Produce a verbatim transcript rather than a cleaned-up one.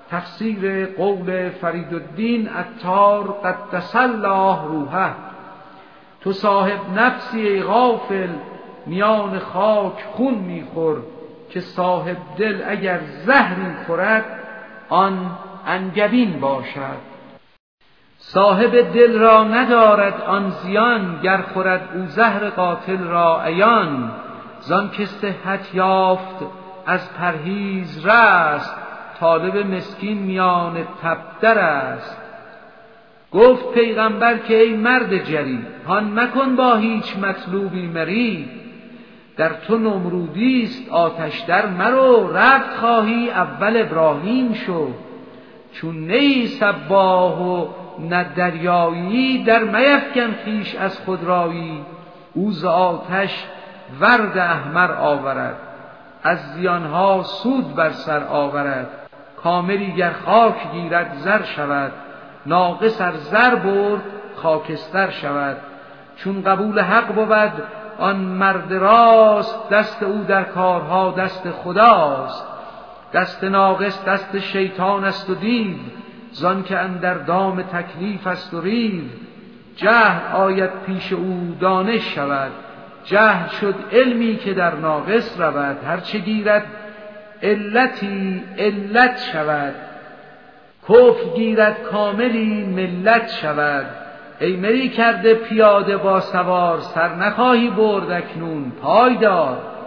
تفسیر قول فریدالدین عطار قدس الله روحه. تو صاحب نفسی ای غافل، میان خاک خون میخور، که صاحب دل اگر زهری خورد آن انگبین باشد. صاحب دل را ندارد آن زیان، گر خورد او زهر قاتل را عیان. زان که صحت یافت از پرهیز رست، طالب مسکین میان تبدر است. گفت پیغمبر که ای مرد جری، هان مکن با هیچ مطلوبی مری. در تو نمرودیست آتش در مرو، رفت خواهی اول ابراهیم شو. چون نی سباه و نه دریایی، در میفکن خویش از خودرایی. او ز آتش ورد احمر آورد، از زیانها سود بر سر آورد. کاملی گر خاک گیرد زر شود، ناقص ار زر برد خاکستر شود. چون قبول حق بود آن مرد راست، دست او در کارها دست خداست. دست ناقص دست شیطان است و دیو، زان که اندر دام تکلیف است و ریو. جهل آید پیش او دانش شود، جهل شد علمی که در ناقص رود. هرچه گیرد علتی علت شود، کفر گیرد کاملی ملت شود. ای مری کرده پیاده با سوار، سر نخواهی برد اکنون پای دار.